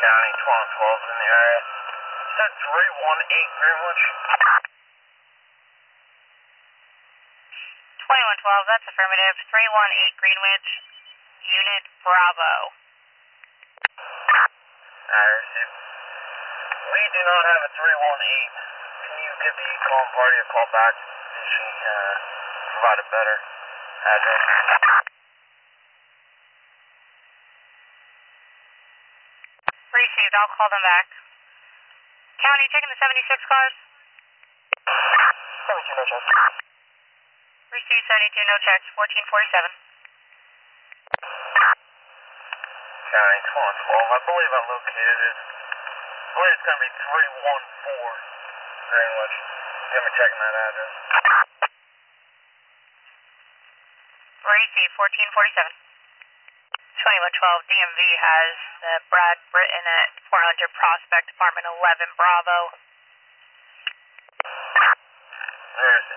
County, 1212 in the area. Said 318 Greenwich. 2112, that's affirmative. 318 Greenwich, Unit Bravo. Received. We do not have a 318. Can you give the calling party a call back? She provide a better address. Received, I'll call them back. County, taking the 76 cars? 72, no checks. Received, 72, no checks, 1447. County, 1212. I believe I located it. I believe it's going to be 314 Greenwich. Give me checking that address. Received, 1447. 2112, DMV has Brad Britton at 400 Prospect, Apartment 11, Bravo. Received.